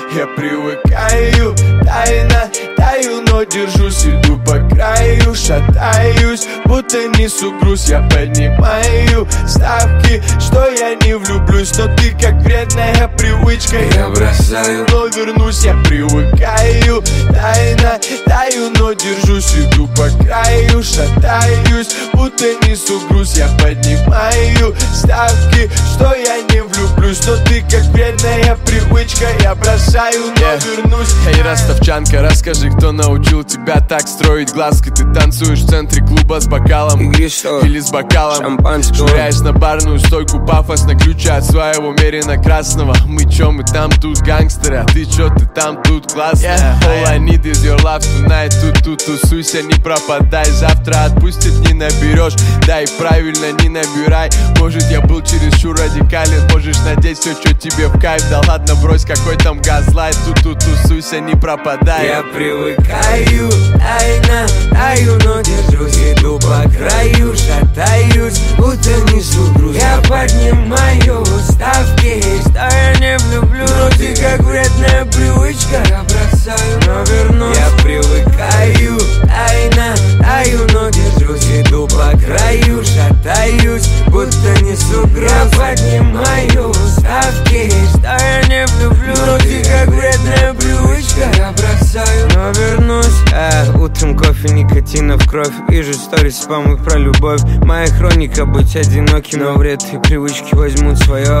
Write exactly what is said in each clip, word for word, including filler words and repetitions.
Я привыкаю, тайно таю, но держусь, иду по краю, шатаюсь, будто несу груз. Я поднимаю ставки, что я не влюблюсь, но ты как вредная привычка. Я бросаю, но вернусь. Я привыкаю, тайно таю, но держусь, иду по краю, шатаюсь, будто несу груз. Я поднимаю ставки, что я не влюблюсь, но ты как вредная привычка. Я бросаю, но yeah. вернусь. Эй, ростовчанка, расскажи, кто научил тебя так строить глазки? Ты танцуешь в центре клуба с бокалом или с бокалом шампанского, швыряешь на барную стойку пафосно ключа от своего мерина красного. Мы чё, мы там тут гангстеры, а ты чё, ты там тут классная. yeah. All I need is your love tonight. Тут-тут тусуйся, не пропадай. Завтра отпустит, не наберешь. Дай правильно, не набирай. Может, я был чересчур радикален, можешь надеть все, что тебе в кайф. Да ладно, брось, какой там газлайт. Тут-тут тусуйся, не пропадай. Я привыкаю, тайно таю, но держусь, иду по краю, шатаюсь, будто несу груз. Я поднимаю ставки, что я не влюблю, но ты как вредная привычка. Я бросаю, но вернусь. Я привыкаю, тайно таю, но держусь, иду по краю, шатаюсь, будто несу груз. Я поднимаю ставки, что я не влюблю, но ты как вредная привычка. Я бросаю, но вернусь. э, Утром кофе, никотина в кровь. Вижу сторис, спам их про любовь. Моя хроника быть одиноким, но вред и привычки возьмут свое.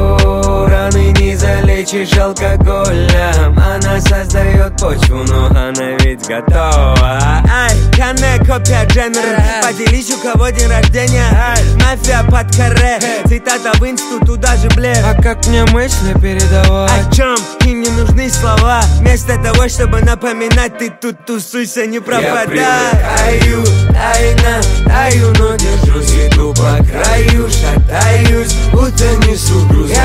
О, раны не залечишь алкоголем. Она создает почву, но она ведь готова. Ай, Канне, копия Дженнер. Поделись, у кого день рождения. Мафия под каре. Цитата в инсту, туда же блеф. А как мне мысли передавать? О чем? Им не нужны слова. Вместо того, чтобы напоминать, ты тут тусуйся, не пропадай. Я привыкаю, тайно таю, но держусь, иду по краю, шатаюсь, будто несу груз.